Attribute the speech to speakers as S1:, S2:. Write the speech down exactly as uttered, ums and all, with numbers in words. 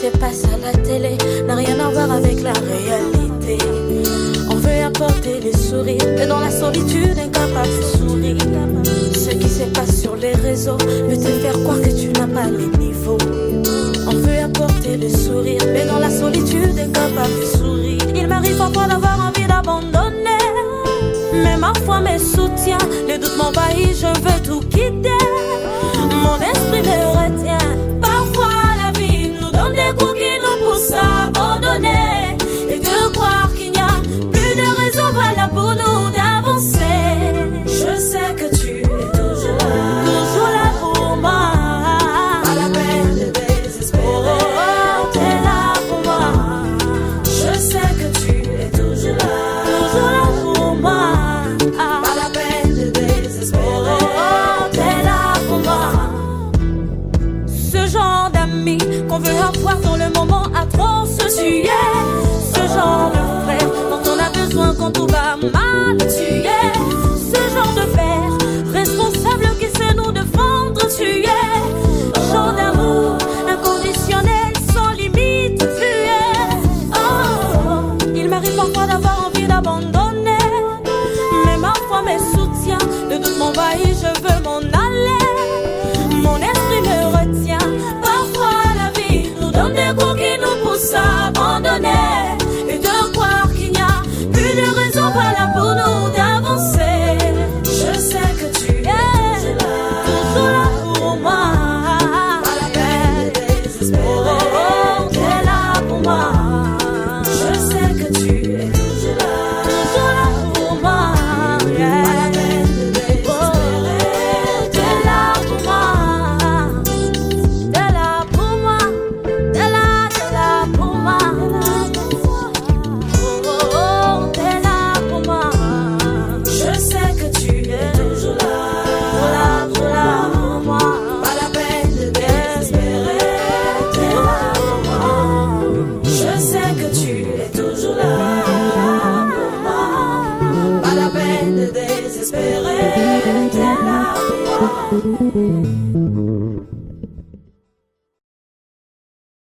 S1: se passe à la télé n'a rien à voir avec la réalité. On veut apporter les sourires, mais dans la solitude, incapable de sourire. Ce qui se passe sur les réseaux veut te faire croire que tu n'as pas les niveaux. On veut apporter le sourire, mais dans la solitude, incapable de sourire. Il m'arrive parfois d'avoir envie d'abandonner, mais ma foi me soutient. Les doutes m'envahissent, je veux tout quitter. Mon esprit me retient. Parfois la vie nous donne des coups qui nous poussent à abandonner et de croire qu'il n'y a plus de raison valable pour nous d'avancer. Je sais que tu es toujours là, toujours là pour moi. Pas la peine de désespérer, oh, t'es là pour moi. Je sais que tu es toujours là, toujours là pour moi. Pas la peine de désespérer, oh, t'es là pour moi. Ce genre d'amis qu'on veut avoir dans le moment atroce, tu es ce genre de frère dont on a besoin quand tout va mal, tu es ce genre de père responsable qui sait nous défendre, tu es genre d'amour inconditionnel sans limite, tu es oh. Il m'arrive parfois d'avoir envie d'abandonner, mais ma foi me soutient. Le doute m'envahit, je veux m'en aller. Mon esprit me retient. Parfois la vie nous donne des coups qui nous poussent à abandonner et de croire qu'il n'y a plus de raison valable pour nous d'avancer. Je sais que tu es toujours là, toujours là pour moi. Pas la peine de désespérer, oh, t'es là pour moi. Je sais que tu es toujours là, toujours là pour moi. Yeah. Pas la peine de désespérer, oh, t'es là pour moi. T'es là pour moi, t'es là, t'es là pour moi. Oh, oh, oh, t'es là pour moi. Je sais que tu es toujours là, toujours là, toujours là pour moi. Pas la peine de désespérer, t'es là pour moi. Je sais que tu es toujours là pour moi. Pas la peine de désespérer, t'es là pour moi.